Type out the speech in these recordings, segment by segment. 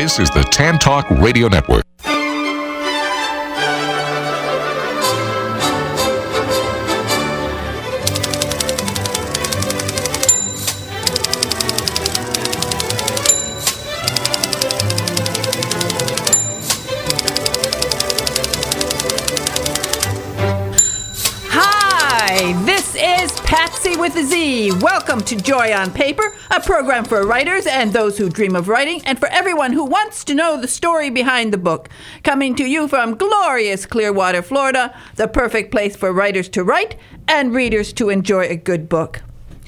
This is the Tan Talk Radio Network. Patsy with a Z. Welcome to Joy on Paper, a program for writers and those who dream of writing, and for everyone who wants to know the story behind the book. Coming to you from glorious Clearwater, Florida, the perfect place for writers to write and readers to enjoy a good book.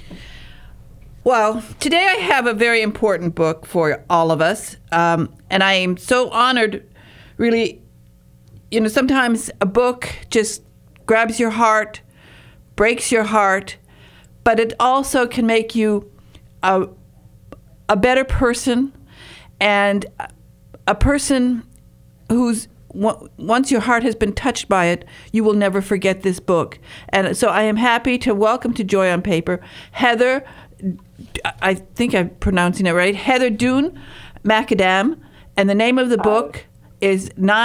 Well, today I have a very important book for all of us, and I am so honored, really. Sometimes a book just grabs your heart, breaks your heart, but it also can make you a better person, and a person who's, once your heart has been touched by it, you will never forget this book. And so I am happy to welcome to Joy on Paper Heather, I think I'm pronouncing it right, Heather Doon Macadam, and the name of the book is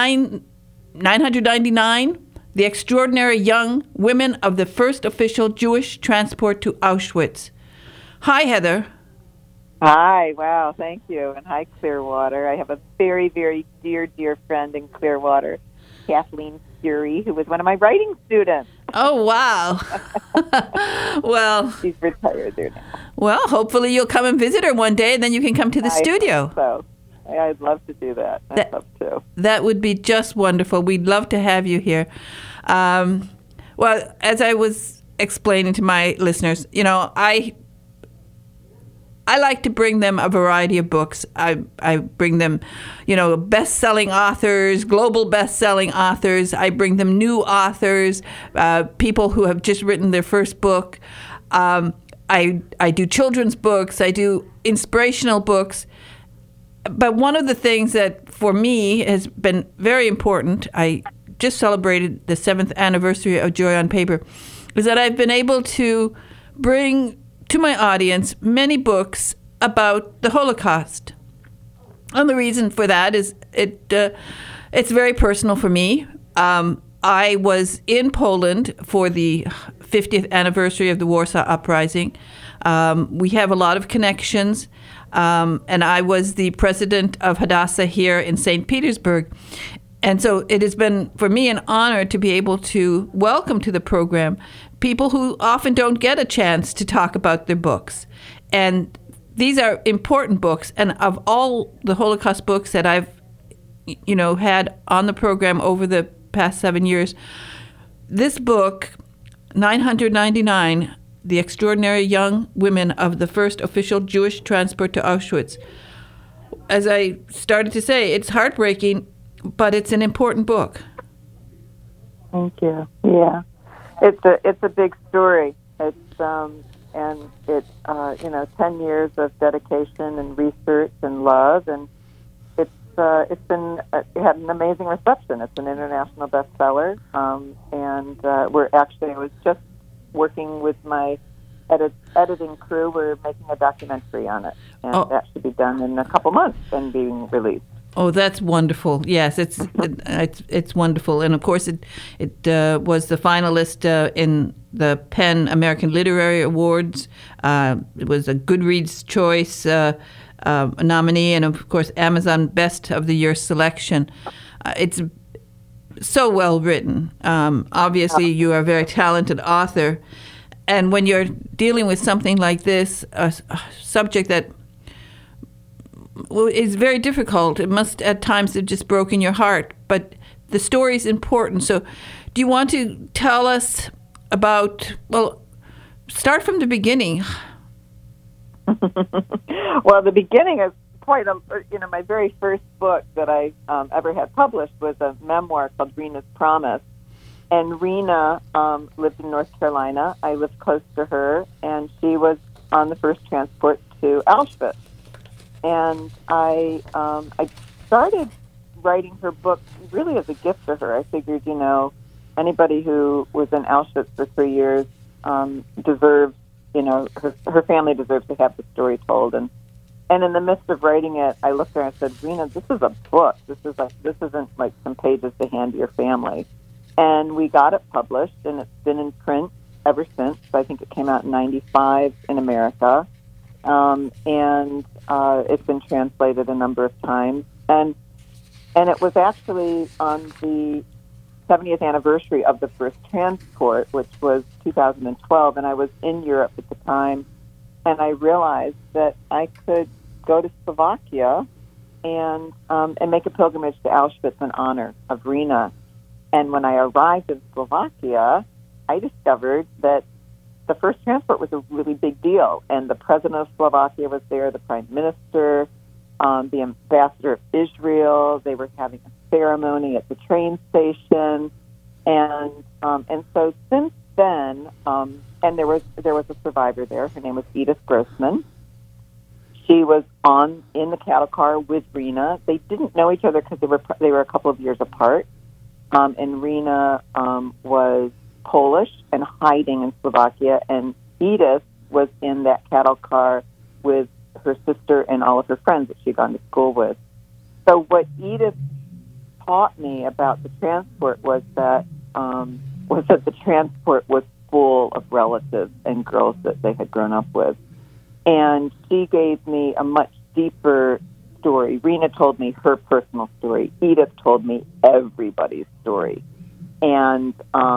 999, The Extraordinary Young Women of the First Official Jewish Transport to Auschwitz. Hi, Heather. Hi, wow, thank you. And hi, Clearwater. I have a very, very dear, dear friend in Clearwater, Kathleen Fury, who was one of my writing students. Oh, wow. Well, she's retired there now. Well, hopefully you'll come and visit her one day, and then you can come to the studio. So I'd love to do that. I'd love to. That would be just wonderful. We'd love to have you here. Well, as I was explaining to my listeners, I like to bring them a variety of books. I bring them, best-selling authors, global best-selling authors. I bring them new authors, people who have just written their first book. I do children's books. I do inspirational books. But one of the things that, for me, has been very important, I just celebrated the 7th anniversary of Joy on Paper, is that I've been able to bring to my audience many books about the Holocaust. And the reason for that is it's very personal for me. I was in Poland for the 50th anniversary of the Warsaw Uprising. We have a lot of connections. And I was the president of Hadassah here in St. Petersburg. And so it has been, for me, an honor to be able to welcome to the program people who often don't get a chance to talk about their books. And these are important books. And of all the Holocaust books that I've, had on the program over the past 7 years, this book, 999, The Extraordinary Young Women of the First Official Jewish Transport to Auschwitz. As I started to say, it's heartbreaking, but it's an important book. Thank you. Yeah, it's a big story. It's 10 years of dedication and research and love, and it had an amazing reception. It's an international bestseller, and I was just working with my editing crew. We're making a documentary on it, and that should be done in a couple months and being released. Oh, that's wonderful! Yes, it's wonderful, and of course, it was the finalist in the PEN American Literary Awards. It was a Goodreads Choice nominee, and of course, Amazon Best of the Year selection. It's so well written. Obviously, you are a very talented author. And when you're dealing with something like this, a subject that is very difficult, it must at times have just broken your heart. But the story is important. So do you want to tell us about, start from the beginning. Well, the beginning is quite my very first book that I ever had published was a memoir called Rena's Promise. And Rena lived in North Carolina. I lived close to her, and she was on the first transport to Auschwitz. And I started writing her book really as a gift to her. I figured, anybody who was in Auschwitz for 3 years deserves, her family deserves to have the story told. And And in the midst of writing it, I looked at her and said, Rena, this is a book. This isn't like some pages to hand to your family. And we got it published, and it's been in print ever since. I think it came out in 95 in America. And it's been translated a number of times. And it was actually on the 70th anniversary of the first transport, which was 2012, and I was in Europe at the time, and I realized that I could go to Slovakia and make a pilgrimage to Auschwitz in honor of Rena. And when I arrived in Slovakia, I discovered that the first transport was a really big deal, and the president of Slovakia was there, the prime minister, the ambassador of Israel. They were having a ceremony at the train station, and so since then, and there was a survivor there. Her name was Edith Grossman. She was in the cattle car with Rena. They didn't know each other because they were a couple of years apart, and Rena was Polish and hiding in Slovakia, and Edith was in that cattle car with her sister and all of her friends that she'd gone to school with. So what Edith taught me about the transport was that the transport was full of relatives and girls that they had grown up with. And she gave me a much deeper story. Rena told me her personal story. Edith told me everybody's story. And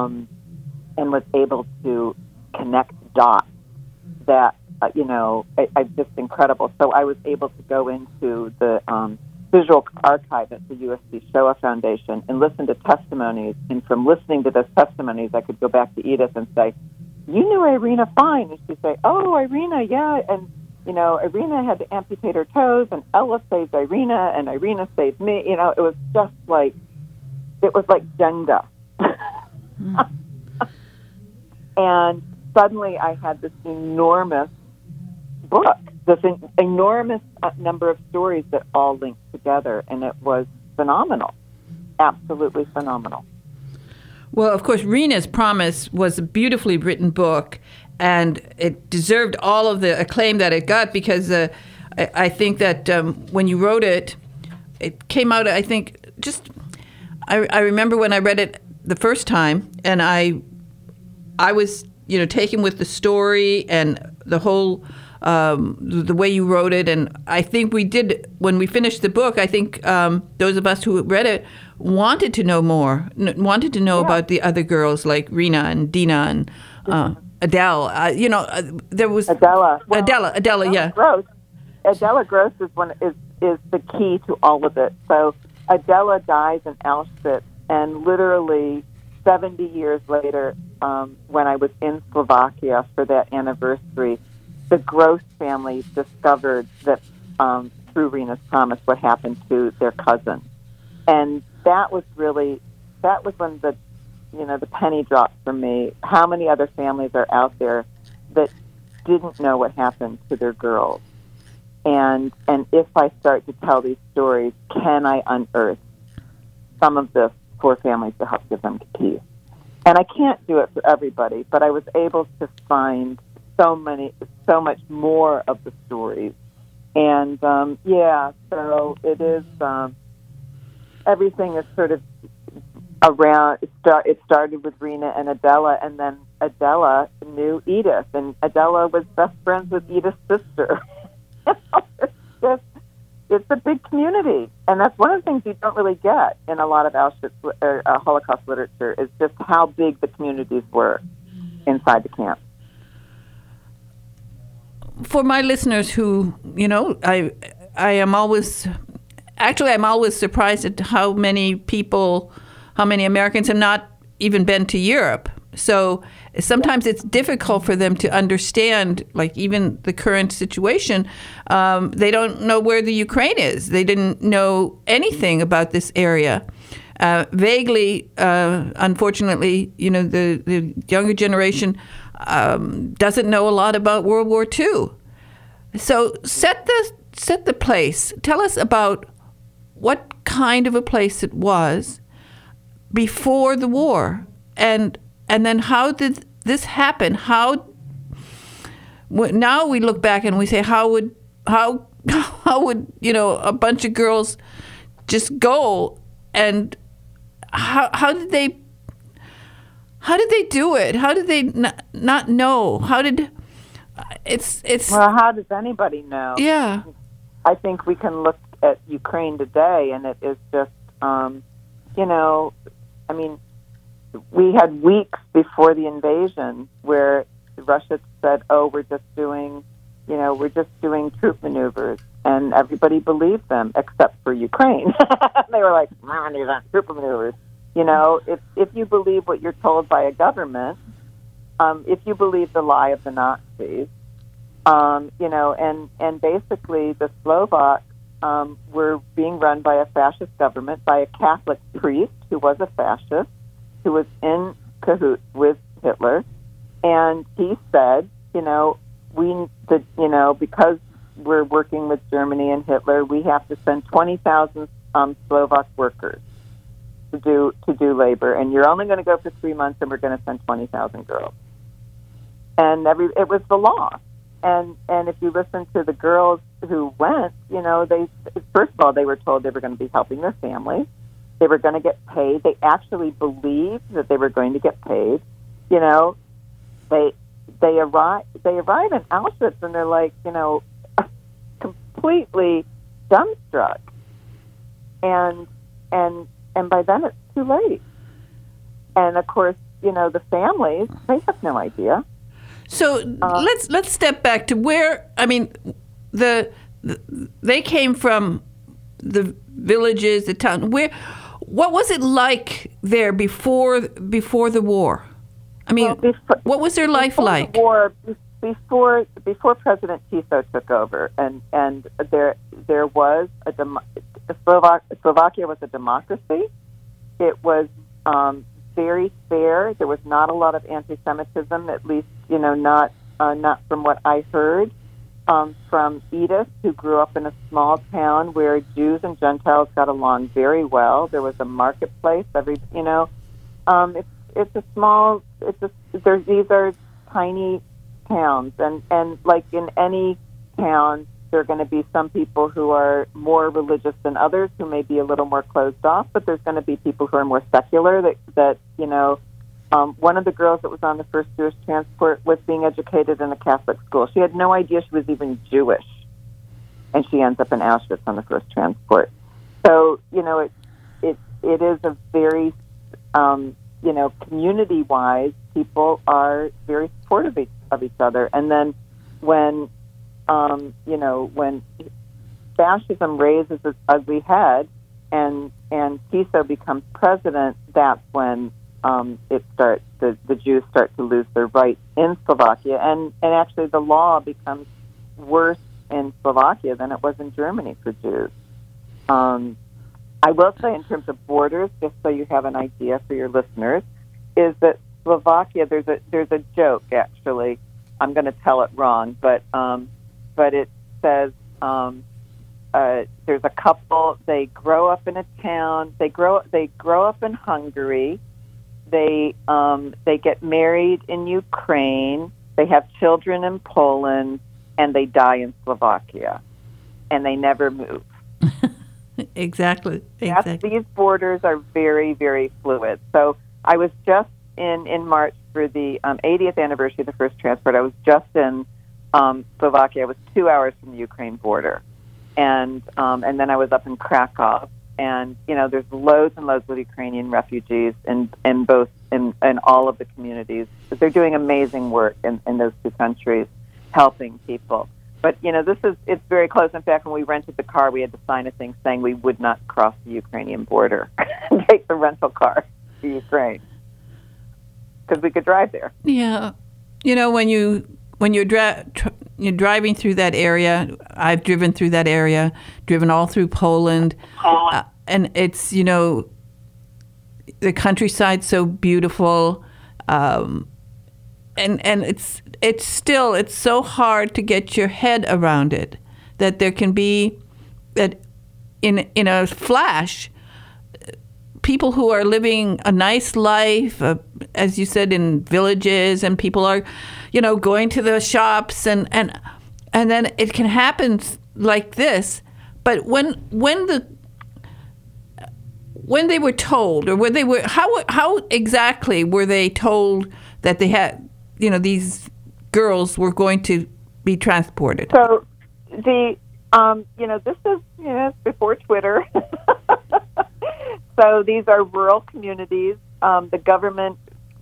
was able to connect dots that, just incredible. So I was able to go into the visual archive at the USC Shoah Foundation and listen to testimonies. And from listening to those testimonies, I could go back to Edith and say, you knew Irina fine. And she'd say, oh, Irina, yeah. And, Irina had to amputate her toes, and Ella saved Irina, and Irina saved me. It was just like Jenga. And suddenly I had this enormous book, this enormous number of stories that all linked together, and it was phenomenal, absolutely phenomenal. Well, of course, Rena's Promise was a beautifully written book, and it deserved all of the acclaim that it got because I think that when you wrote it, it came out, I think, I remember when I read it the first time, and I was, taken with the story and the whole, the way you wrote it. And I think we did, when we finished the book, I think those of us who read it wanted to know more, wanted to know about the other girls like Rena and Dina and Adele. There was Adela. Well, Adela, yeah. Gross. Adela Gross is the key to all of it. So Adela dies in Auschwitz, and literally 70 years later, when I was in Slovakia for that anniversary, the Gross family discovered that through Rena's Promise what happened to their cousin. And that was when the penny dropped for me. How many other families are out there that didn't know what happened to their girls? And if I start to tell these stories, can I unearth some of this for families to help give them peace? And I can't do it for everybody, but I was able to find so much more of the stories. And so it is. Everything is sort of around. It started with Rena and Adela, and then Adela knew Edith, and Adela was best friends with Edith's sister. It's a big community, and that's one of the things you don't really get in a lot of Auschwitz Holocaust literature, is just how big the communities were inside the camp. For my listeners who, I'm always surprised at how many Americans have not even been to Europe. So sometimes it's difficult for them to understand, like even the current situation. They don't know where the Ukraine is. They didn't know anything about this area. Vaguely, unfortunately, the younger generation doesn't know a lot about World War II. So set the place. Tell us about what kind of a place it was before the war, and then how did this happen? Now we look back and we say, how how would, a bunch of girls just go, and how did they do it? How did they not know? Well, how does anybody know? Yeah. I think we can look at Ukraine today, and it is just, we had weeks before the invasion where Russia said, "Oh, we're just doing troop maneuvers," and everybody believed them except for Ukraine. They were like, "Man, these aren't troop maneuvers." If you believe what you're told by a government, if you believe the lie of the Nazis, and basically the Slovaks were being run by a fascist government, by a Catholic priest who was a fascist, who was in cahoots with Hitler, and he said, because we're working with Germany and Hitler, we have to send 20,000 Slovak workers to do labor, and you're only going to go for 3 months, and we're going to send 20,000 girls. And it was the law. And if you listen to the girls who went, they first of all, they were told they were going to be helping their families. They were going to get paid. They actually believed that they were going to get paid. They arrive in Auschwitz, and they're like, completely dumbstruck. And by then it's too late. And of course, the families, they have no idea. So let's step back to where, they came from the villages, the town. What was it like there before the war? What was their life like? The war, before President Tiso took over, and there was Slovakia was a democracy. It was very fair. There was not a lot of anti-Semitism, at least not from what I heard from Edith, who grew up in a small town where Jews and Gentiles got along very well. There was a marketplace. These are tiny towns, and like in any town, there are going to be some people who are more religious than others, who may be a little more closed off, but there's going to be people who are more secular. One of the girls that was on the first Jewish transport was being educated in a Catholic school. She had no idea she was even Jewish, and she ends up in Auschwitz on the first transport. So, it is a very, community-wise, people are very supportive of each other. And then when fascism raises its ugly head and Tiso becomes president, that's when the Jews start to lose their rights in Slovakia, and actually the law becomes worse in Slovakia than it was in Germany for Jews. I will say, in terms of borders, just so you have an idea for your listeners, is that Slovakia, there's a joke, actually. I'm going to tell it wrong, but it says there's a couple. They grow up in a town. They grow up in Hungary. They get married in Ukraine. They have children in Poland, and they die in Slovakia, and they never move. Exactly. These borders are very, very fluid. So I was just in March for the 80th anniversary of the first transport. I was just in Slovakia. I was 2 hours from the Ukraine border, and then I was up in Krakow. And there's loads and loads of Ukrainian refugees in all of the communities. They're doing amazing work in those two countries, helping people. But it's very close. In fact, when we rented the car, we had to sign a thing saying we would not cross the Ukrainian border and take the rental car to Ukraine because we could drive there. Yeah, when you're driving through that area, I've driven through that area, driven all through Poland, and it's the countryside's so beautiful, and it's so hard to get your head around it, that there can be that in a flash, people who are living a nice life, as you said, in villages, and people are, going to the shops, and then it can happen like this, but when they were told, or when they were, how exactly were they told that they had, these girls were going to be transported? So this is it's before Twitter. So these are rural communities. The government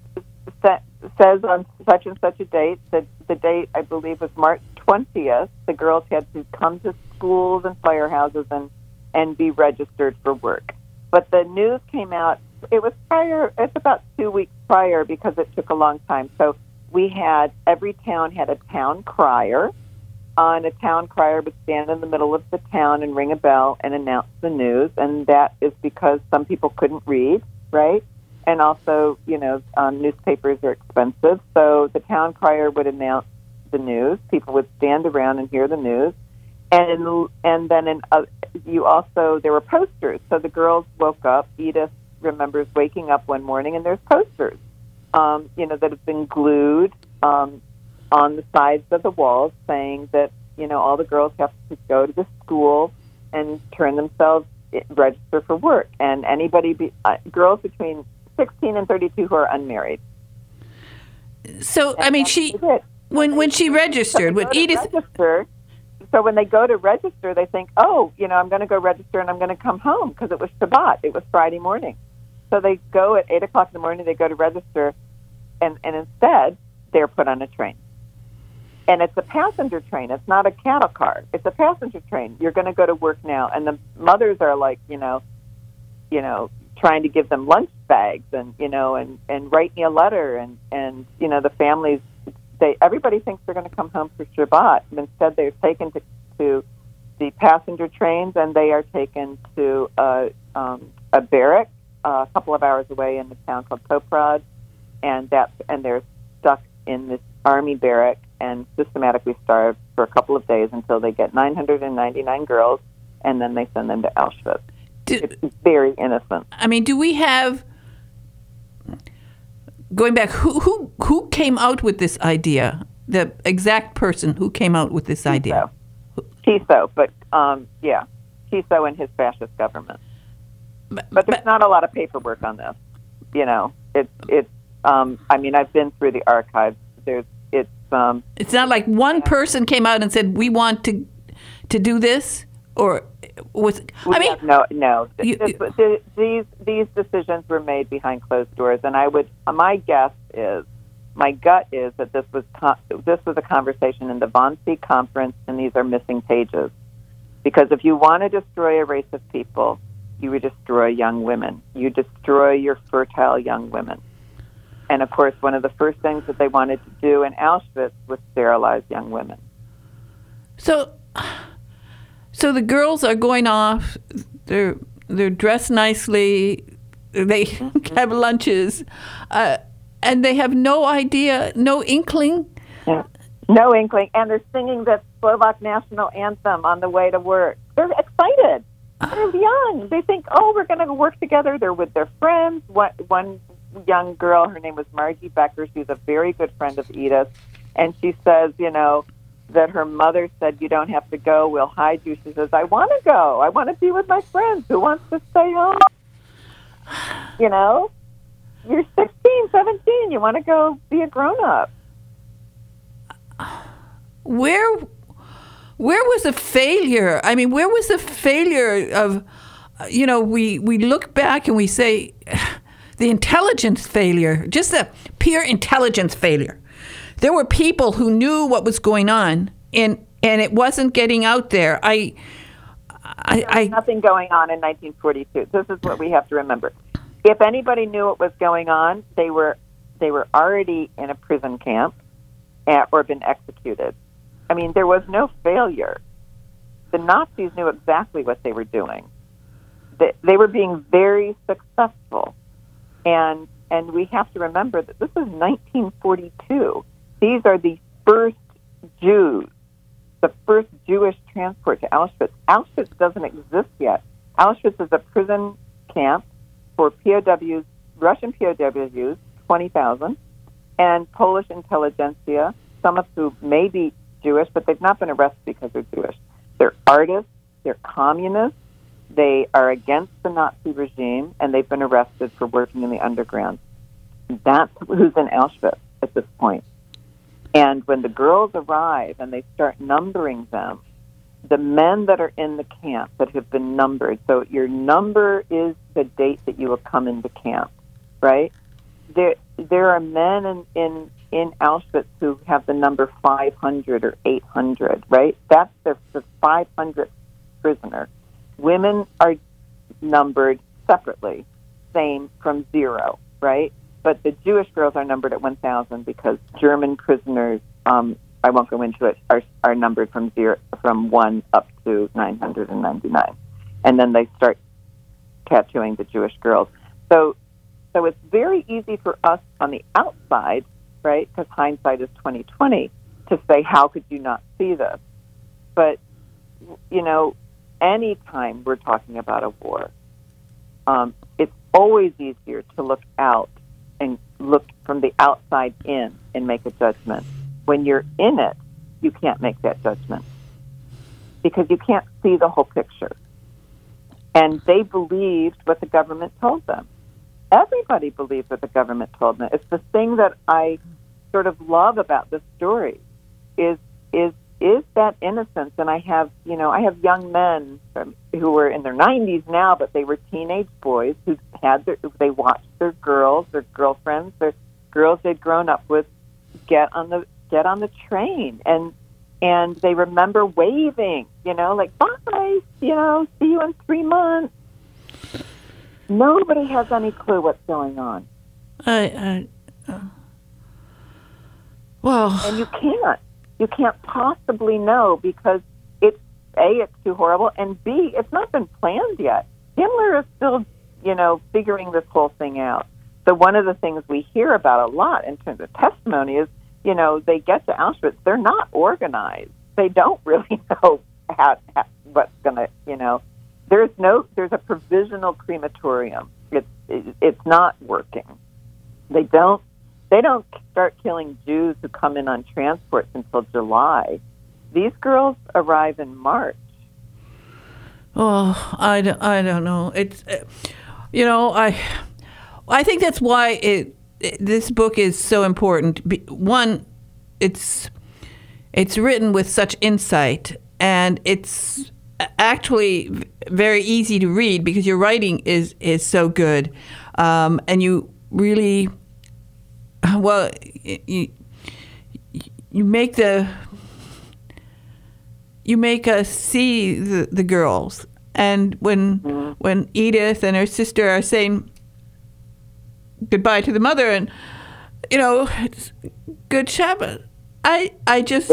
says on such and such a date, that the date I believe was March 20th, the girls had to come to schools and firehouses and be registered for work. But the news came out, it's about 2 weeks prior, because it took a long time. So every town had a town crier, and a town crier would stand in the middle of the town and ring a bell and announce the news, and that is because some people couldn't read, right? And also, newspapers are expensive, so the town crier would announce the news. People would stand around and hear the news, and then there were posters. So the girls woke up. Edith remembers waking up one morning, and there's posters, that have been glued on the sides of the walls, saying that all the girls have to go to the school and register for work, and girls between 16 and 32 who are unmarried. So, when she registered, when Edith... So when they go to register, they think, I'm going to go register and I'm going to come home, because it was Shabbat. It was Friday morning. So they go at 8 o'clock in the morning, they go to register, and instead they're put on a train. And it's a passenger train. It's not a cattle car. It's a passenger train. You're going to go to work now. And the mothers are like, trying to give them lunch bags and write me a letter. And the families, everybody thinks they're going to come home for Shabbat. And instead they're taken to the passenger trains, and they are taken to a barrack a couple of hours away in the town called Toprad. And they're stuck in this army barrack and systematically starved for a couple of days until they get 999 girls, and then they send them to Auschwitz. It's very innocent. Do we have, going back, who came out with this idea? The exact person who came out with this idea? Tiso, but Tiso and his fascist government. But there's not a lot of paperwork on this. I've been through the archives. It's not like one person came out and said, we want to do this, or was no. These decisions were made behind closed doors, and my gut is that this was a conversation in the Wannsee Conference, and these are missing pages, because if you want to destroy a race of people, you would destroy young women. You destroy your fertile young women. And, of course, one of the first things that they wanted to do in Auschwitz was sterilize young women. So the girls are going off. They're dressed nicely. They have lunches. And they have no idea, no inkling. Yeah. No inkling. And they're singing the Slovak national anthem on the way to work. They're excited. They're young. They think, we're going to work together. They're with their friends. One young girl, her name was Margie Becker. She's a very good friend of Edith. And she says, that her mother said, you don't have to go, we'll hide you. She says, I want to go. I want to be with my friends. Who wants to stay home? You're 16, 17. You want to go be a grown-up. Where was the failure? Where was the failure of, we look back and we say, the intelligence failure, just the pure intelligence failure. There were people who knew what was going on, and it wasn't getting out there. There was nothing going on in 1942. This is what we have to remember. If anybody knew what was going on, they were already in a prison camp or been executed. There was no failure. The Nazis knew exactly what they were doing. They were being very successful. And we have to remember that this is 1942. These are the first Jews, the first Jewish transport to Auschwitz. Auschwitz doesn't exist yet. Auschwitz is a prison camp for POWs, Russian POWs, 20,000, and Polish intelligentsia, some of whom may be Jewish, but they've not been arrested because they're Jewish. They're artists. They're communists. They are against the Nazi regime, and they've been arrested for working in the underground. That's who's in Auschwitz at this point. And when the girls arrive and they start numbering them, the men that are in the camp that have been numbered, so your number is the date that you will come into camp, right? There are men in Auschwitz who have the number 500 or 800, right? That's the 500th prisoner. Women are numbered separately, same from 0, right? But the Jewish girls are numbered at 1,000 because German prisoners, I won't go into it, are numbered from 1 up to 999. And then they start tattooing the Jewish girls. So it's very easy for us on the outside, right, because hindsight is 20/20, to say, how could you not see this? But, anytime we're talking about a war, it's always easier to look out and look from the outside in and make a judgment. When you're in it, you can't make that judgment because you can't see the whole picture. And they believed what the government told them. Everybody believed what the government told them. It's the thing that I sort of love about this story is that innocence. And I have young men who were in their 90s now, but they were teenage boys who they watched their girls, their girlfriends, their girls they'd grown up with get on the train, and they remember waving, like, bye, see you in 3 months. Nobody has any clue what's going on. Well, and you can't possibly know because it's too horrible, and B, it's not been planned yet. Himmler is still, figuring this whole thing out. So one of the things we hear about a lot in terms of testimony is, they get to Auschwitz, they're not organized. They don't really know what's going to, there's a provisional crematorium. It's not working. They don't start killing Jews who come in on transports until July. These girls arrive in March. Oh, I don't know. It's, I think that's why this book is so important. One, it's written with such insight, and it's actually very easy to read because your writing is so good, and you really, well, you make us see the girls, and when Edith and her sister are saying goodbye to the mother, and it's good Shabbat. I just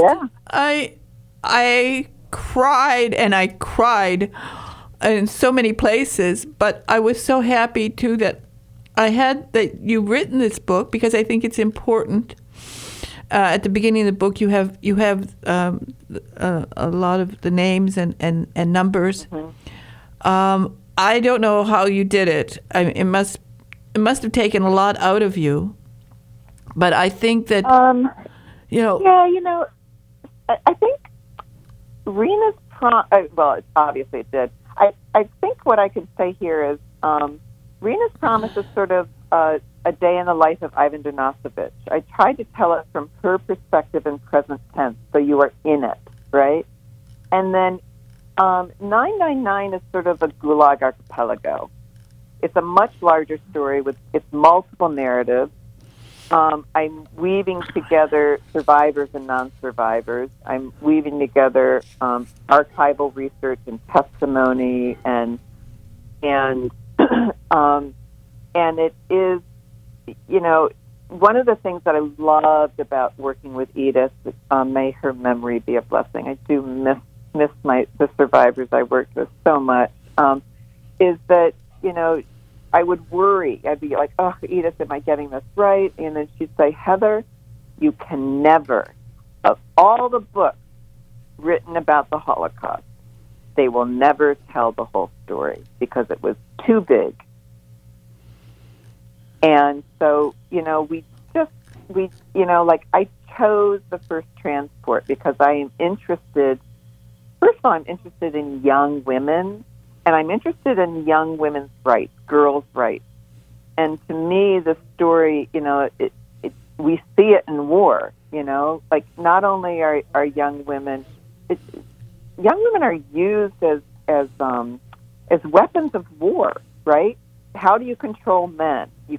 I cried and I cried in so many places, but I was so happy too that you've written this book because I think it's important. At the beginning of the book, you have a lot of the names and numbers. Mm-hmm. I don't know how you did it. It must have taken a lot out of you, but I think that I think Rena's obviously it did. I think what I could say here is Rena's Promise is sort of a day in the life of Ivan Denisovich. I tried to tell it from her perspective in present tense, so you are in it, right? And then 999 is sort of a Gulag archipelago. It's a much larger story with its multiple narratives. I'm weaving together survivors and non-survivors. I'm weaving together archival research and testimony, and it is, one of the things that I loved about working with Edith, may her memory be a blessing. I do miss the survivors I worked with so much. Is that I would worry. I'd be like, oh, Edith, am I getting this right? And then she'd say, Heather, you can never, of all the books written about the Holocaust, they will never tell the whole story because it was too big. And so, I chose the first transport because I am interested first of all, I'm interested in young women, and I'm interested in young women's rights, girls' rights. And to me, the story, we see it in war, like not only are young women are used as weapons of war, right? How do you control men? You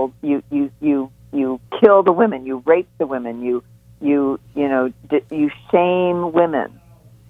kill the women, you rape the women, you shame women,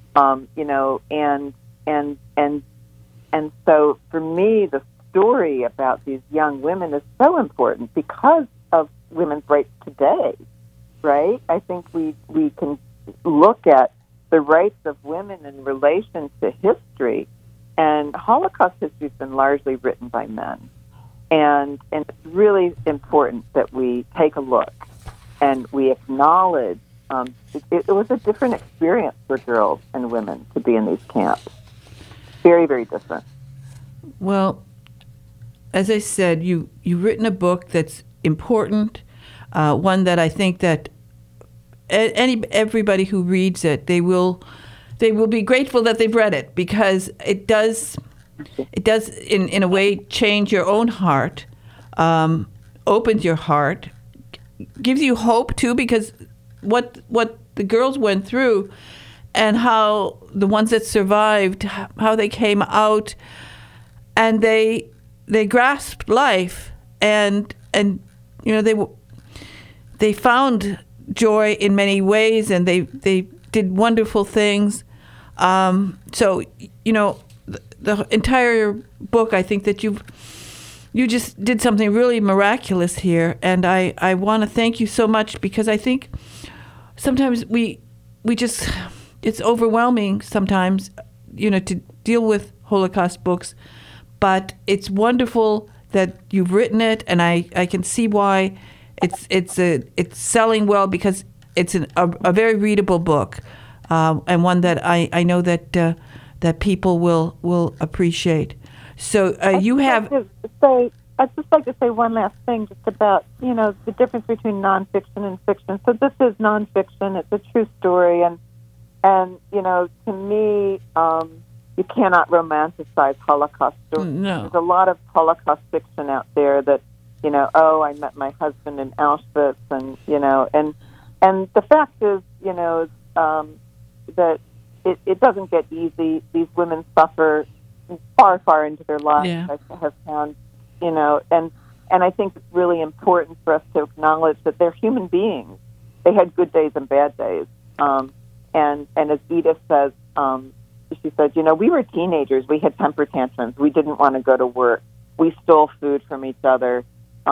and so for me, the story about these young women is so important because of women's rights today, right? I think we can look at the rights of women in relation to history, and Holocaust history has been largely written by men. And it's really important that we take a look and we acknowledge it was a different experience for girls and women to be in these camps. Very, very different. Well, as I said, you've written a book that's important, one that I think that everybody who reads it, they will be grateful that they've read it, because it does in a way change your own heart, opens your heart, gives you hope too, because what the girls went through and how the ones that survived, how they came out and they grasped life and they found joy in many ways, and they did wonderful things. So the entire book, I think that you just did something really miraculous here, and I want to thank you so much, because I think sometimes we just, it's overwhelming sometimes, to deal with Holocaust books, but it's wonderful that you've written it, and I can see why it's selling well, because it's a very readable book, and one that I know that people will appreciate. So you have. I'd just like to say one last thing, just about the difference between nonfiction and fiction. So this is nonfiction; it's a true story, and to me, you cannot romanticize Holocaust stories. No. There's a lot of Holocaust fiction out there that I met my husband in Auschwitz, and the fact is, that it doesn't get easy. These women suffer far, far into their lives. Yeah. I have found, and I think it's really important for us to acknowledge that they're human beings. They had good days and bad days. And as Edith says, she said, we were teenagers. We had temper tantrums. We didn't want to go to work. We stole food from each other.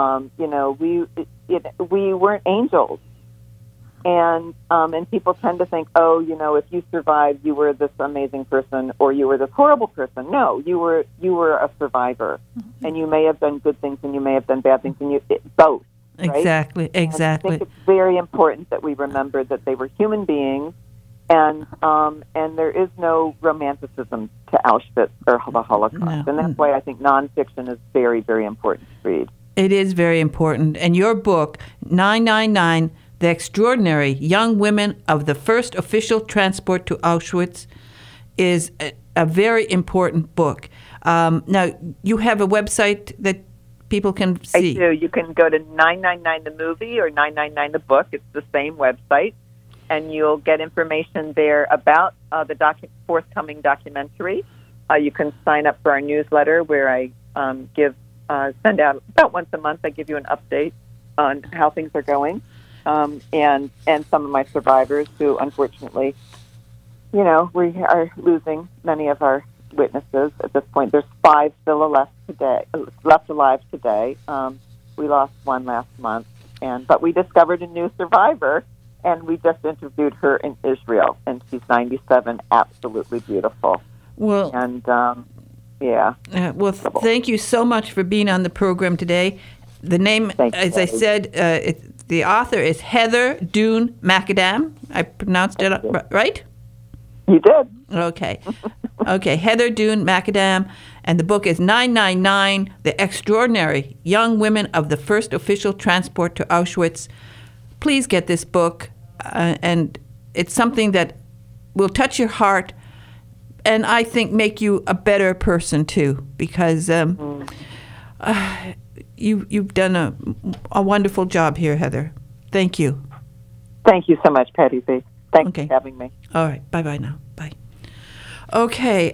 We weren't angels. And people tend to think, if you survived, you were this amazing person, or you were this horrible person. No, you were a survivor, mm-hmm. and you may have done good things, and you may have done bad things, and both. Right? Exactly. And I think it's very important that we remember that they were human beings, and there is no romanticism to Auschwitz or the Holocaust, no. And that's why I think nonfiction is very, very important to read. It is very important, and your book, 999. The Extraordinary Young Women of the First Official Transport to Auschwitz, is a very important book. Now, you have a website that people can see. I do. You can go to 999 the movie or 999 the book. It's the same website, and you'll get information there about the forthcoming documentary. You can sign up for our newsletter, where I send out about once a month. I give you an update on how things are going. And some of my survivors who, unfortunately, we are losing many of our witnesses at this point. There's 5 still left alive today. We lost one last month, but we discovered a new survivor, and we just interviewed her in Israel, and she's 97, absolutely beautiful. Well, and yeah. Well, thank you so much for being on the program today. The name, as I said, the author is Heather Dune McAdam. I pronounced it right? You did. Okay. Okay, Heather Dune McAdam. And the book is 999, The Extraordinary Young Women of the First Official Transport to Auschwitz. Please get this book. And it's something that will touch your heart. and I think make you a better person too, because you've done a wonderful job here, Heather. Thank you. Thank you so much, Patty B. Thanks for having me. All right. Bye-bye now. Bye. Okay.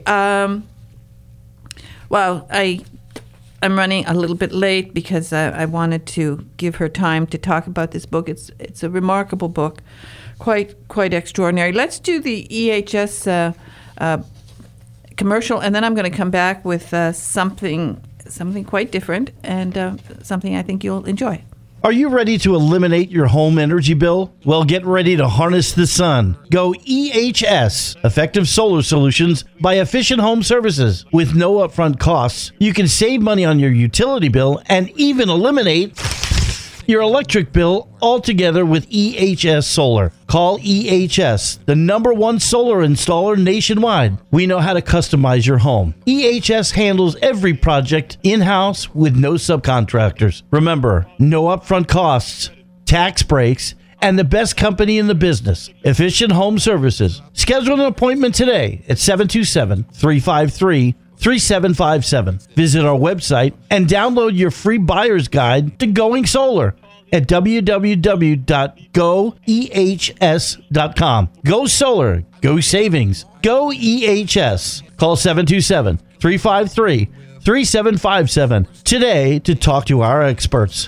Well, I'm running a little bit late because I wanted to give her time to talk about this book. It's a remarkable book, quite extraordinary. Let's do the EHS commercial, and then I'm going to come back with something quite different and something I think you'll enjoy. Are you ready to eliminate your home energy bill? Well, get ready to harness the sun. Go EHS, Effective Solar Solutions by Efficient Home Services. With no upfront costs, you can save money on your utility bill and even eliminate your electric bill altogether with EHS Solar. Call EHS, the #1 solar installer nationwide. We know how to customize your home. EHS handles every project in-house with no subcontractors. Remember, no upfront costs, tax breaks, and the best company in the business, Efficient Home Services. Schedule an appointment today at 727-353-3757. Visit our website and download your free buyer's guide to going solar at www.goehs.com. Go solar, go savings, go EHS. Call 727-353-3757 today to talk to our experts.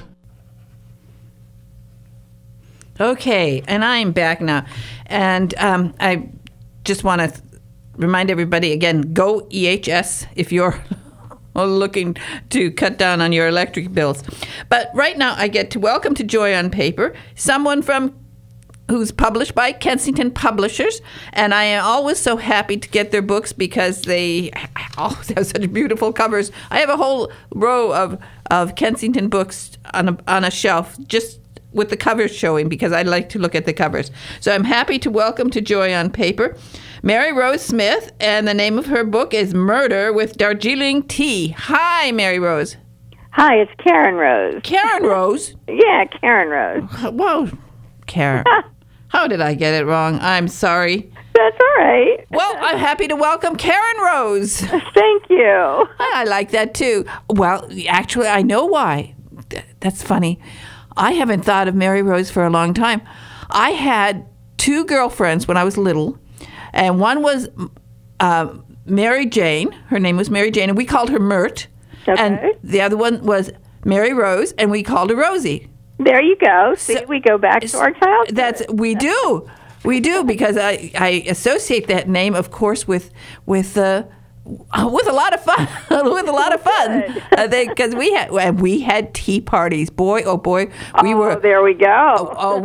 Okay, and I'm back now. And I just want to remind everybody again, go EHS if you're looking to cut down on your electric bills. But right now I get to welcome to Joy on Paper someone who's published by Kensington Publishers, and I am always so happy to get their books because they always have such beautiful covers. I have a whole row of Kensington books on a shelf just with the covers showing because I like to look at the covers. So I'm happy to welcome to Joy on Paper Mary Rose Smith, and the name of her book is Murder with Darjeeling Tea. Hi, Mary Rose. Hi, it's Karen Rose. Karen Rose? Yeah, Karen Rose. Whoa, Karen. How did I get it wrong? I'm sorry. That's all right. Well, I'm happy to welcome Karen Rose. Thank you. I like that too. Well, actually, I know why. That's funny. I haven't thought of Mary Rose for a long time. I had two girlfriends when I was little, and one was Mary Jane. Her name was Mary Jane, and we called her Mert. Okay. And the other one was Mary Rose, and we called her Rosie. There you go. See, we go back to our childhood. We do, because I associate that name, of course, with a lot of fun. Because we had tea parties. Boy, oh boy, we were. There we go.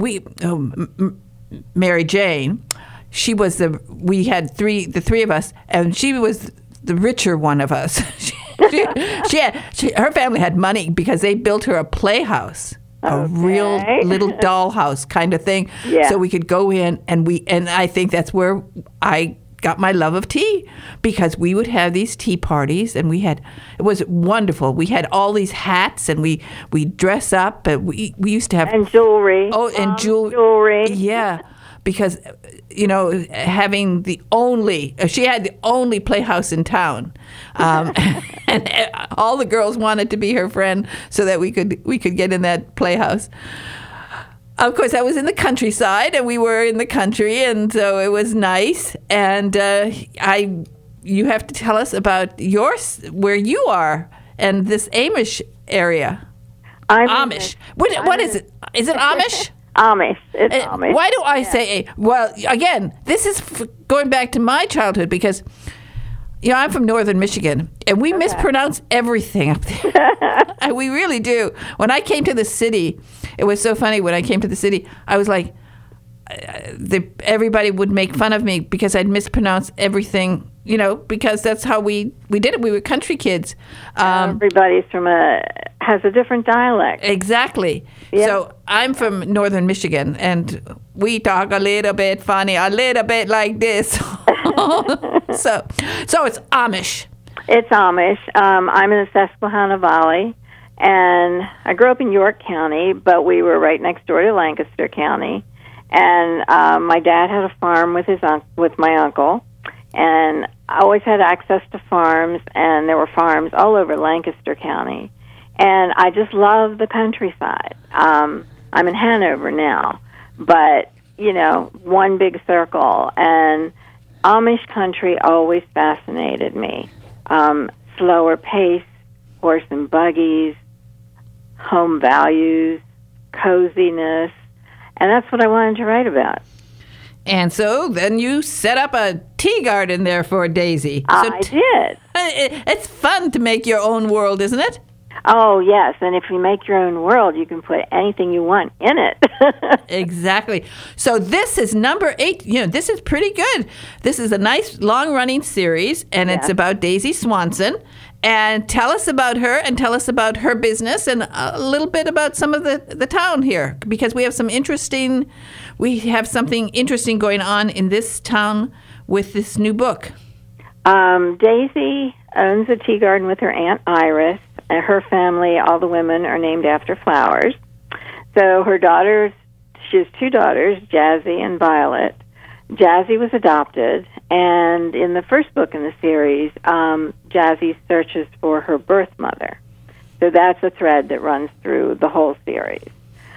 Mary Jane, she was we had the three of us, and she was the richer one of us. Her family had money because they built her a playhouse. A real little dollhouse kind of thing. Yeah. So we could go in, and I think that's where I got my love of tea, because we would have these tea parties, and it was wonderful. We had all these hats, and we dress up, but we used to have and jewelry. Oh, and jewelry. Yeah, because having she had the only playhouse in town, and all the girls wanted to be her friend so that we could get in that playhouse. Of course, I was in the countryside, and we were in the country, and so it was nice. And you have to tell us about where you are, and this Amish area. Amish. What is it? Is it Amish? Amish. It's Amish. Why do I say? Well, again, this is going back to my childhood because. I'm from northern Michigan, and we mispronounce everything up there. We really do. When I came to the city, it was so funny. When I came to the city, I was like, everybody would make fun of me because I'd mispronounce everything, because that's how we did it. We were country kids. Everybody's has a different dialect. Exactly. Yep. So I'm from northern Michigan, and we talk a little bit funny, a little bit like this. So it's Amish. It's Amish. I'm in the Susquehanna Valley, and I grew up in York County, but we were right next door to Lancaster County. And my dad had a farm with my uncle, and I always had access to farms, and there were farms all over Lancaster County. And I just love the countryside. I'm in Hanover now, but, one big circle. And Amish country always fascinated me. Slower pace, horse and buggies, home values, coziness, and that's what I wanted to write about. And so then you set up a tea garden there for Daisy. I did. It's fun to make your own world, isn't it? Oh, yes. And if you make your own world, you can put anything you want in it. Exactly. So this is number 8. This is pretty good. This is a nice long-running series, and it's about Daisy Swanson. And tell us about her, and tell us about her business, and a little bit about some of the town here, because we have something interesting going on in this town with this new book. Daisy owns a tea garden with her Aunt Iris, and her family, all the women are named after flowers. So her daughters, she has 2 daughters, Jazzy and Violet. Jazzy was adopted, and in the first book in the series, Jazzy searches for her birth mother. So that's a thread that runs through the whole series.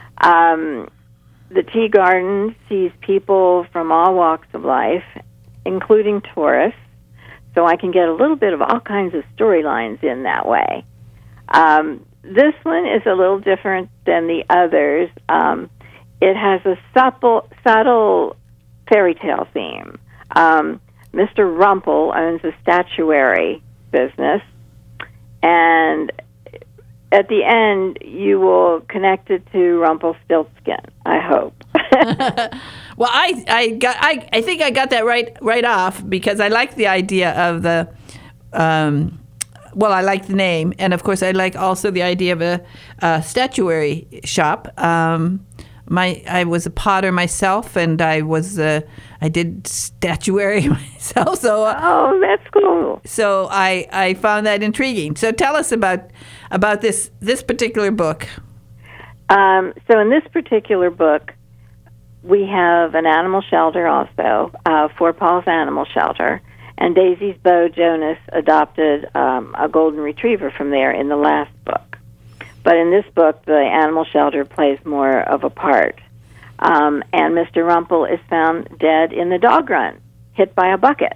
The tea garden sees people from all walks of life, including tourists, so I can get a little bit of all kinds of storylines in that way. This one is a little different than the others. It has a subtle fairy tale theme. Mr. Rumpel owns a statuary business, and at the end, you will connect it to Rumpelstiltskin, I hope. Well, I think I got that right off, because I like the idea of the. I like the name, and of course, I like also the idea of a statuary shop. I was a potter myself, and I did statuary myself. So that's cool. So I found that intriguing. So tell us about this particular book. So in this particular book, we have an animal shelter also, Fort Paul's Animal Shelter, and Daisy's beau Jonas adopted a golden retriever from there in the last book. But in this book, the animal shelter plays more of a part. And Mr. Rumpel is found dead in the dog run, hit by a bucket.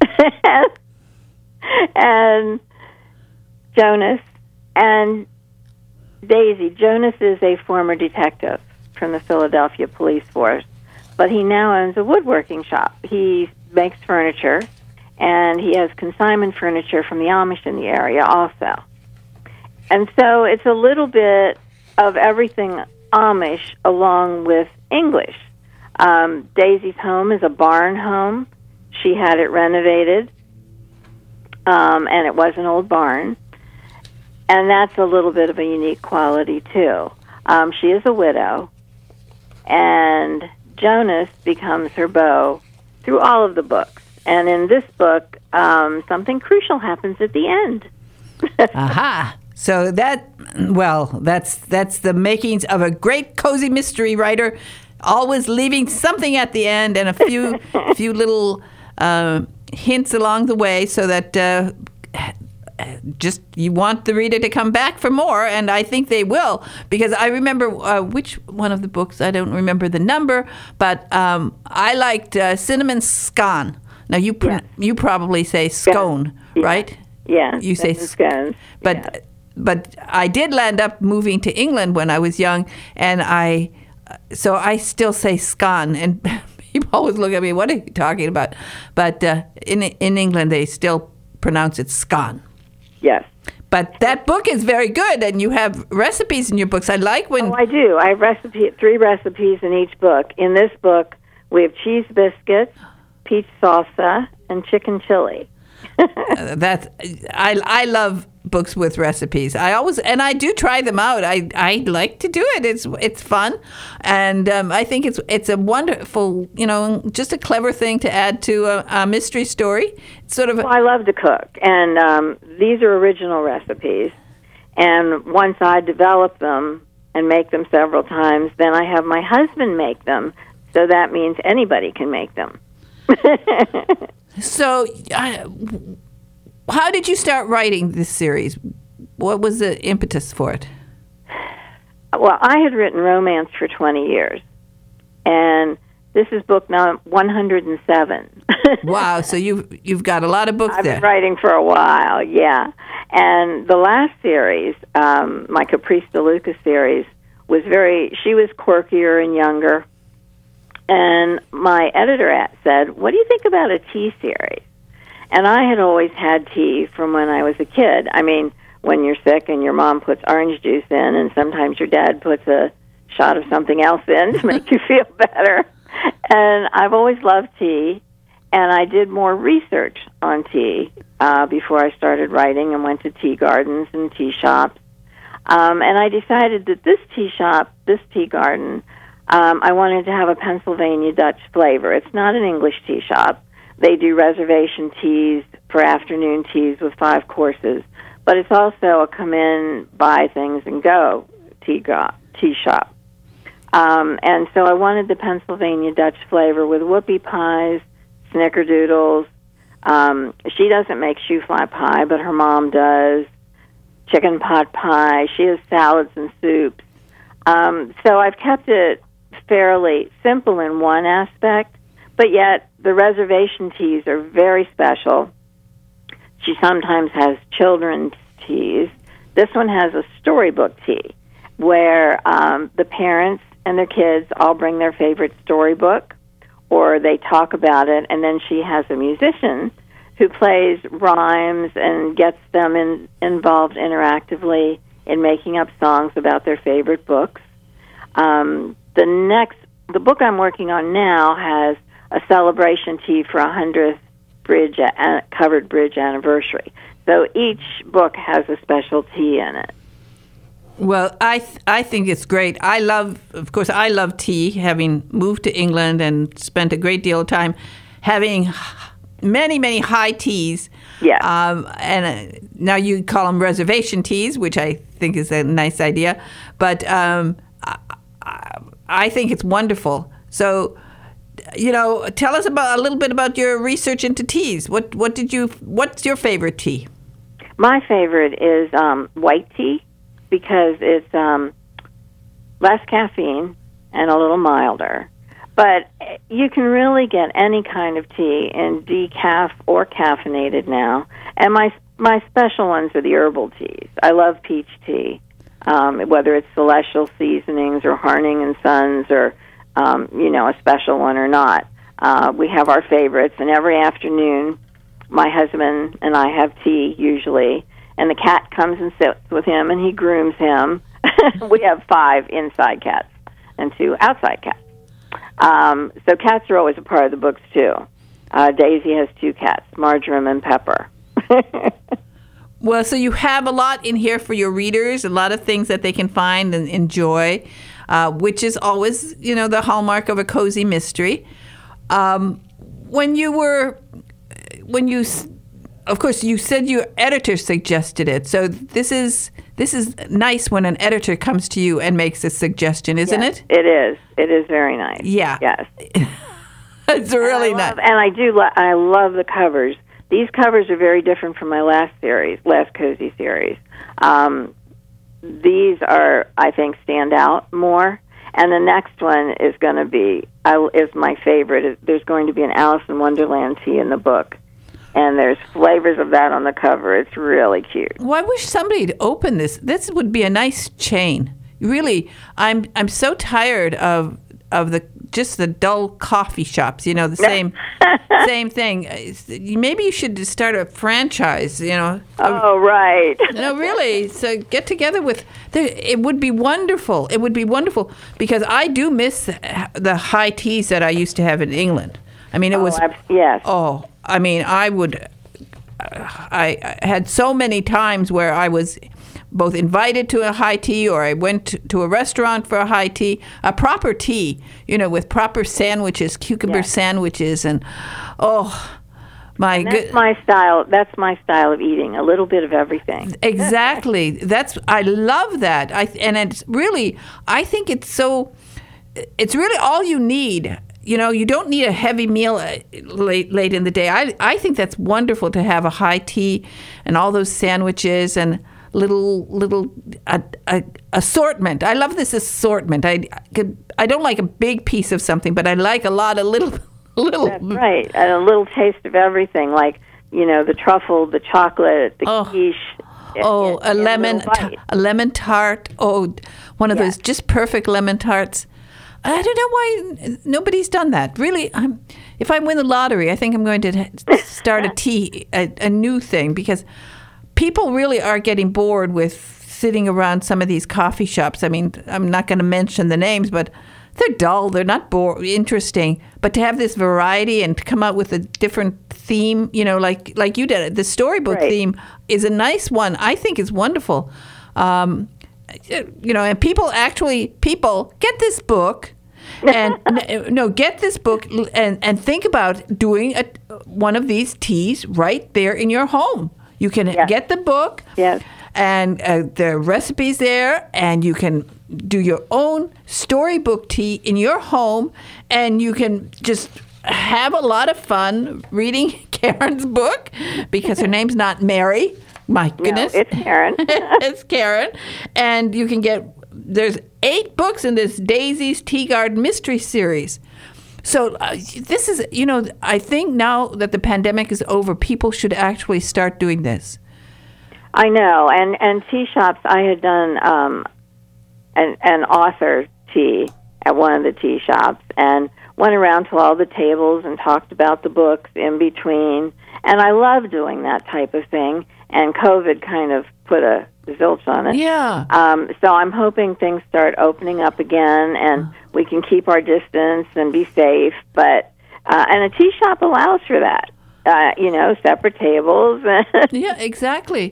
And Jonas and Daisy. Jonas is a former detective from the Philadelphia Police Force, but he now owns a woodworking shop. He makes furniture, and he has consignment furniture from the Amish in the area also. And so it's a little bit of everything Amish along with English. Daisy's home is a barn home. She had it renovated, and it was an old barn. And that's a little bit of a unique quality, too. She is a widow, and Jonas becomes her beau through all of the books. And in this book, something crucial happens at the end. Aha! So that's the makings of a great cozy mystery writer, always leaving something at the end and a few little hints along the way, so that just you want the reader to come back for more, and I think they will, because I remember which one of the books, I don't remember the number, but I liked Cinnamon Scone. Now you probably say scone, right? Yeah, you say scones. But I did land up moving to England when I was young, and so I still say scone, and people always look at me, what are you talking about? But in England, they still pronounce it scone. Yes. But that book is very good, and you have recipes in your books. I like when... Oh, I do. I have 3 recipes in each book. In this book, we have cheese biscuits, peach salsa, and chicken chili. I love books with recipes. I do try them out. I like to do it. It's fun, and I think it's a wonderful, just a clever thing to add to a mystery story. It's sort of. Well, I love to cook, and these are original recipes. And once I develop them and make them several times, then I have my husband make them. So that means anybody can make them. So, how did you start writing this series? What was the impetus for it? Well, I had written romance for 20 years, and this is book now 107. Wow, so you've got a lot of books I've there. been writing for a while, yeah. And the last series, my Caprice DeLuca series, she was quirkier and younger. And my editor said, "What do you think about a tea series?" And I had always had tea from when I was a kid. I mean, when you're sick and your mom puts orange juice in, and sometimes your dad puts a shot of something else in to make you feel better. And I've always loved tea, and I did more research on tea before I started writing and went to tea gardens and tea shops. And I decided that this tea garden, I wanted to have a Pennsylvania Dutch flavor. It's not an English tea shop. They do reservation teas for afternoon teas with 5 courses. But it's also a come in, buy things, and go tea shop. And so I wanted the Pennsylvania Dutch flavor with whoopie pies, snickerdoodles. She doesn't make shoe fly pie, but her mom does. Chicken pot pie. She has salads and soups. So I've kept it fairly simple in one aspect, but yet the reservation teas are very special. She sometimes has children's teas. This one has a storybook tea where the parents and their kids all bring their favorite storybook, or they talk about it, and then she has a musician who plays rhymes and gets them involved interactively in making up songs about their favorite books. The book I'm working on now has a celebration tea for 100th covered bridge anniversary. So each book has a special tea in it. Well, I think it's great. Of course, I love tea, having moved to England and spent a great deal of time having many, many high teas. Yeah. And now you call them reservation teas, which I think is a nice idea. But I think it's wonderful. So, tell us a little bit about your research into teas. What's your favorite tea? My favorite is white tea, because it's less caffeine and a little milder. But you can really get any kind of tea in decaf or caffeinated now. And my special ones are the herbal teas. I love peach tea, whether it's Celestial Seasonings or Harning and Sons or, a special one or not. We have our favorites, and every afternoon my husband and I have tea usually, and the cat comes and sits with him, and he grooms him. We have 5 inside cats and 2 outside cats. So cats are always a part of the books, too. Daisy has 2 cats, Marjoram and Pepper. Well, so you have a lot in here for your readers, a lot of things that they can find and enjoy, which is always, the hallmark of a cozy mystery. Of course, you said your editor suggested it. So this is nice when an editor comes to you and makes a suggestion, isn't it? It is. It is very nice. Yeah. Yes. It's really nice. And I love the covers. These covers are very different from my last cozy series. These are, I think, stand out more. And the next one is going to be is my favorite. There's going to be an Alice in Wonderland tea in the book. And there's flavors of that on the cover. It's really cute. Well, I wish somebody'd open this. This would be a nice chain. Really, I'm so tired of the dull coffee shops. The same thing. Maybe you should start a franchise. Oh, right. No, really. So get together with. It would be wonderful. It would be wonderful because I do miss the high teas that I used to have in England. I mean, it was. Yes. Oh. I mean, I had so many times where I was both invited to a high tea or I went to a restaurant for a high tea, a proper tea, with proper sandwiches, cucumber sandwiches, and that's my style. That's my style of eating, a little bit of everything. Exactly. I love that. I think it's really all you need. you don't need a heavy meal late in the day. I think that's wonderful to have a high tea and all those sandwiches and little assortment. I love this assortment. I don't like a big piece of something, but I like a lot of little. That's right. And a little taste of everything, like the truffle, the chocolate, the quiche. A lemon tart. Oh, one of those just perfect lemon tarts. I don't know why nobody's done that. Really, if I win the lottery, I think I'm going to start a new thing, because people really are getting bored with sitting around some of these coffee shops. I mean, I'm not going to mention the names, but they're dull. They're not interesting. But to have this variety and to come out with a different theme, like you did, the storybook theme is a nice one. I think is wonderful. And people get this book and get this book and think about doing one of these teas right there in your home. You can get the book and the recipes there, and you can do your own storybook tea in your home, and you can just have a lot of fun reading Karen's book, because her name's not Mary. My goodness. No, it's Karen. It's Karen. And you can there's 8 books in this Daisy's Tea Garden Mystery Series. So this is, I think now that the pandemic is over, people should actually start doing this. I know. And tea shops, I had done an author tea at one of the tea shops, and went around to all the tables and talked about the books in between. And I love doing that type of thing. And COVID kind of put a zilch on it. Yeah. So I'm hoping things start opening up again, and we can keep our distance and be safe. But and a tea shop allows for that. Separate tables. Yeah, exactly.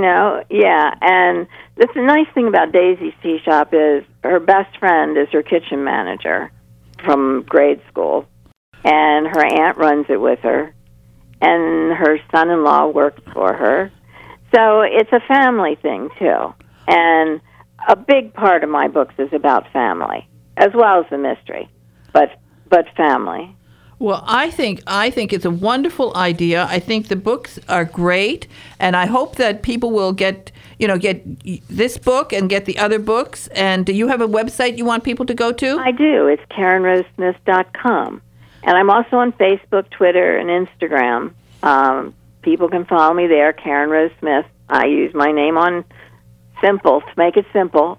And the nice thing about Daisy's tea shop is her best friend is her kitchen manager from grade school, and her aunt runs it with her, and her son-in-law works for her. So it's a family thing, too. And a big part of my books is about family, as well as the mystery, but family. Well, I think it's a wonderful idea. I think the books are great, and I hope that people will get this book and get the other books. And do you have a website you want people to go to? I do. It's KarenRoseSmith.com. And I'm also on Facebook, Twitter, and Instagram. People can follow me there, Karen Rose Smith. I use my name on simple to make it simple.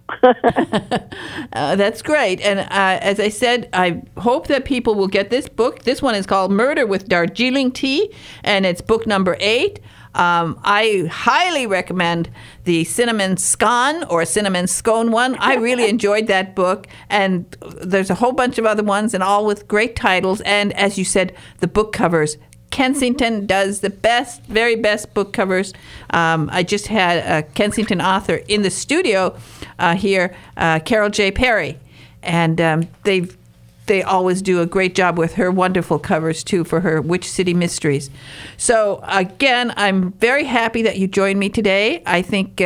That's great. And as I said, I hope that people will get this book. This one is called Murder with Darjeeling Tea, and it's book number 8. I highly recommend the cinnamon scone or cinnamon scone one. I really enjoyed that book, and there's a whole bunch of other ones, and all with great titles. And as you said, the book covers. Kensington does the very best book covers. I just had a Kensington author in the studio here, Carol J. Perry, and they always do a great job with her wonderful covers, too, for her Witch City Mysteries. So, again, I'm very happy that you joined me today. I think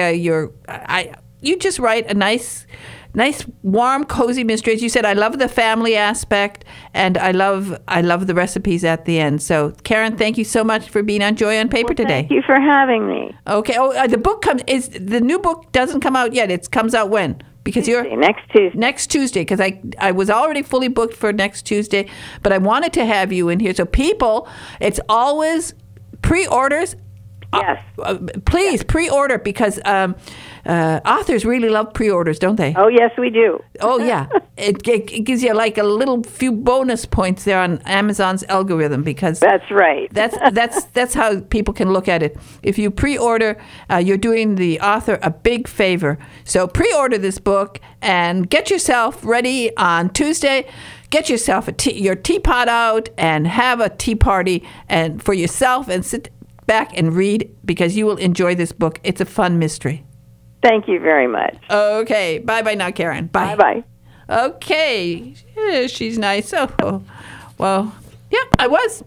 you just write a nice, warm, cozy mystery. As you said, I love the family aspect, and I love the recipes at the end. So, Karen, thank you so much for being on Joy on Paper today. Thank you for having me. Okay. Oh, the new book doesn't come out yet. It comes out when? Because next Tuesday. Next Tuesday, because I was already fully booked for next Tuesday, but I wanted to have you in here. So people, it's always pre-orders. Yes. Please pre-order, because authors really love pre-orders, don't they? Oh, yes, we do. Oh, yeah. It gives you like a little few bonus points there on Amazon's algorithm, because that's right. That's how people can look at it. If you pre-order, you're doing the author a big favor. So pre-order this book and get yourself ready on Tuesday. Get yourself your teapot out and have a tea party and for yourself, and sit back and read, because you will enjoy this book. It's a fun mystery. Thank you very much. Okay. Bye-bye now, Karen. Bye. Bye-bye. Okay. Yeah, she's nice. Oh, well, yeah, I was.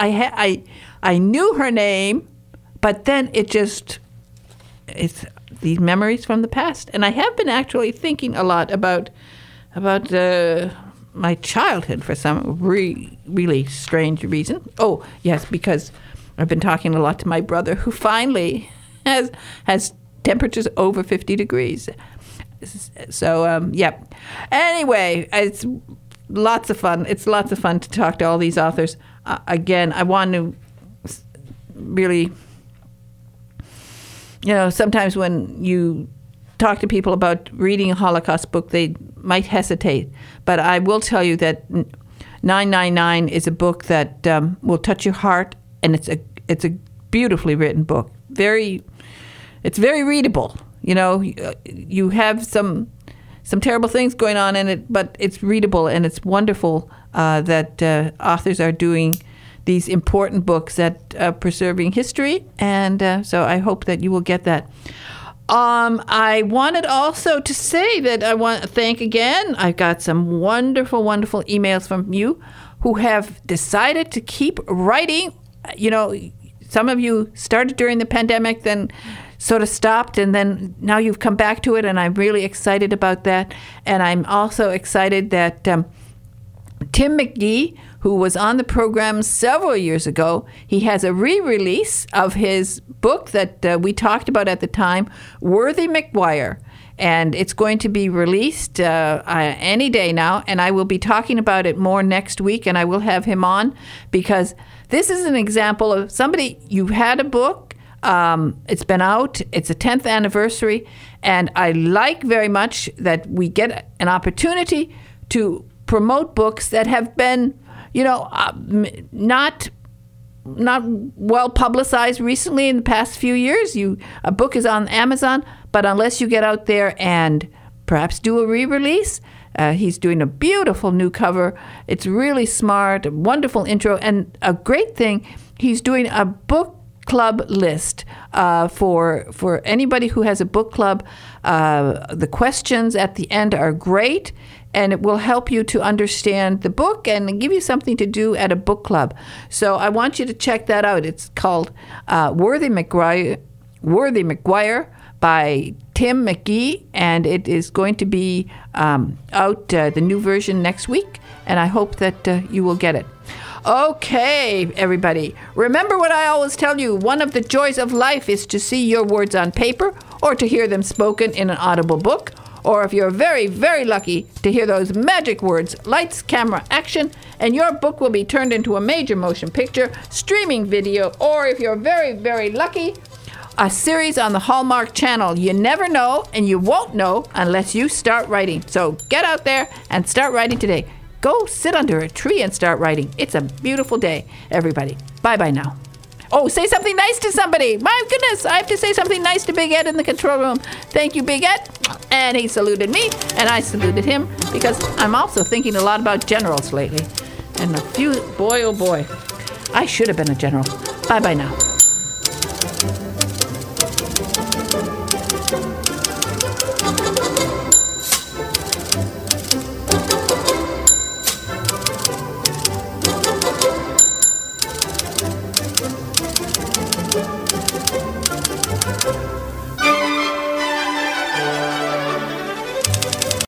I knew her name, but then it's these memories from the past. And I have been actually thinking a lot about my childhood for some really strange reason. Oh, yes, because I've been talking a lot to my brother, who finally has temperatures over 50 degrees. So, yeah. Anyway, it's lots of fun. It's lots of fun to talk to all these authors. Again, I want to really, sometimes when you talk to people about reading a Holocaust book, they might hesitate. But I will tell you that 999 is a book that will touch your heart, and it's a beautifully written book. It's very readable. You have some terrible things going on in it, but it's readable, and it's wonderful that authors are doing these important books at preserving history, and so I hope that you will get that. I wanted also to say that I want to thank again. I've got some wonderful, wonderful emails from you who have decided to keep writing. Some of you started during the pandemic, then sort of stopped, and then now you've come back to it, and I'm really excited about that. And I'm also excited that Tim McGee, who was on the program several years ago, he has a re-release of his book that we talked about at the time, Worthy McGuire. And it's going to be released any day now, and I will be talking about it more next week, and I will have him on, because this is an example of somebody, you've had a book, it's been out, it's a 10th anniversary, and I like very much that we get an opportunity to promote books that have been, not well publicized recently in the past few years. A book is on Amazon, but unless you get out there and perhaps do a re-release, he's doing a beautiful new cover. It's really smart, a wonderful intro, and a great thing, he's doing a book club list for anybody who has a book club. The questions at the end are great, and it will help you to understand the book and give you something to do at a book club. So I want you to check that out. It's called Worthy McGuire by Tim McGee, and it is going to be out, the new version, next week, and I hope that you will get it. Okay, everybody. Remember what I always tell you. One of the joys of life is to see your words on paper or to hear them spoken in an audible book. Or if you're very, very lucky, to hear those magic words, lights, camera, action, and your book will be turned into a major motion picture, streaming video, or if you're very, very lucky, a series on the Hallmark Channel. You never know, and you won't know unless you start writing. So get out there and start writing today. Go sit under a tree and start writing. It's a beautiful day, everybody. Bye-bye now. Oh, say something nice to somebody. My goodness, I have to say something nice to Big Ed in the control room. Thank you, Big Ed. And he saluted me, and I saluted him, because I'm also thinking a lot about generals lately. And boy, oh boy, I should have been a general. Bye-bye now.